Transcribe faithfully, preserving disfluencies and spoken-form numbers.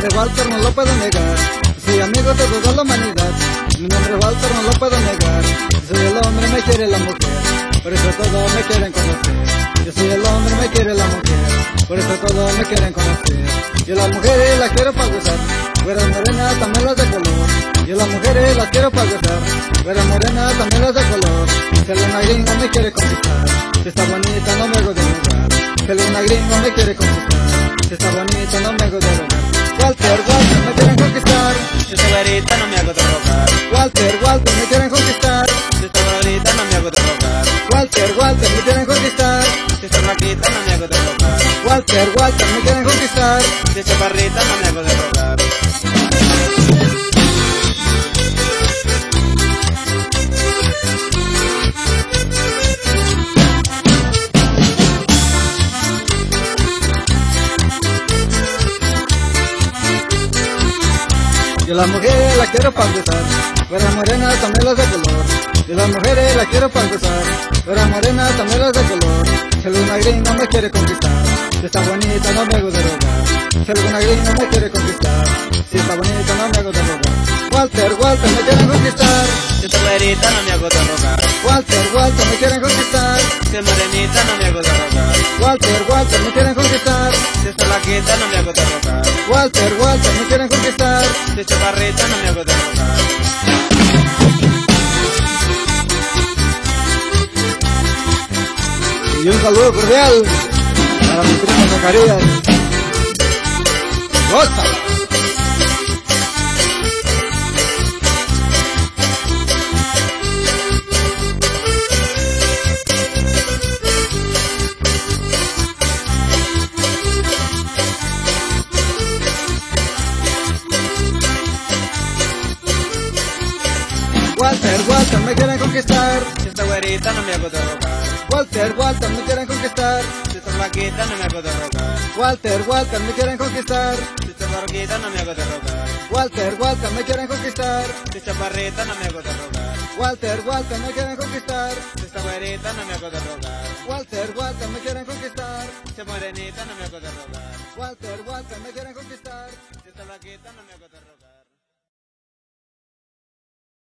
nombre es Walter, no lo puedo negar. Soy amigo de toda la humanidad. Mi nombre es Walter, no lo puedo negar. Soy el hombre, me quiere la mujer, por eso todos me quieren conocer. Yo soy el hombre, me quiere la mujer, por eso todos me quieren conocer. Yo las mujeres las quiero para gozar, güeras morenas también las de color. Yo las mujeres las quiero para gozar, güeras morenas también las de color. Si alguna gringa me quiere conquistar, si está bonita no me hago de rogar. Si alguna gringa me quiere conquistar, si está bonita no me hago de rogar. Walter, Walter, me quieren conquistar, si está güerita no me hago de rogar. Walter, Walter, me quieren conquistar, si está güerita no me hago de rogar. Walter, Walter, me quieren conquistar, si está flaquita no me hago de rogar. Walter, Walter, me quieren conquistar, si está chaparrita no me hago de rogar. Yo las mujeres las quiero para gozar, güeras morenas también las de color. Yo las mujeres las quiero para gozar, güeras morenas también las de color. Si alguna gringa me quiere conquistar, si está bonita no me hago de rogar. Si alguna gringa me quiere conquistar, si está bonita no me hago de rogar. Walter, Walter, me quieren conquistar, si está güerita no me hago de rogar. Walter, Walter, me quieren conquistar, si es morenita no me hago de rogar. Walter, Walter, me quieren conquistar, si está flaquita no me hago de rogar. Walter, Walter, me quieren conquistar, si es chaparrita no me hago de rogar. Y un saludo cordial para mi primo Zacarías. ¡Goza! Walter, Walter, me quieren conquistar, si está güerita no me hago de rogar. Walter, Walter, me quieren conquistar, si está flaquita no me hago de rogar. Walter, Walter, me quieren conquistar, si está barquita no me hago de rogar. Walter, Walter, me quieren conquistar, si es chaparrita no me hago de rogar. Walter, Walter, me quieren conquistar, si está güerita no me hago de rogar. Walter, Walter, me quieren conquistar, si es morenita no me hago de rogar. Walter, Walter, me quieren conquistar, si está flaquita no me hago de rogar.